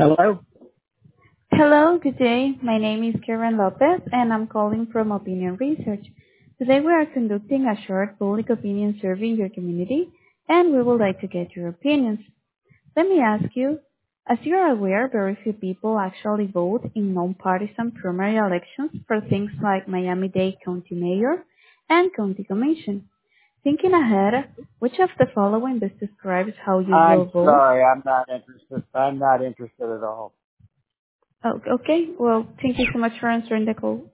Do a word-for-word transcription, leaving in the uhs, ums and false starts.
Hello? Hello, good day. My name is Karen Lopez, and I'm calling from Opinion Research. Today we are conducting a short public opinion survey in your community, and we would like to get your opinions. Let me ask you, as you are aware, very few people actually vote in nonpartisan primary elections for things like Miami-Dade County Mayor and County Commission. Thinking ahead, which of the following best describes how you I'm will vote? sorry, I'm not interested. I'm not interested at all. Oh, okay. Well, thank you so much for answering the call.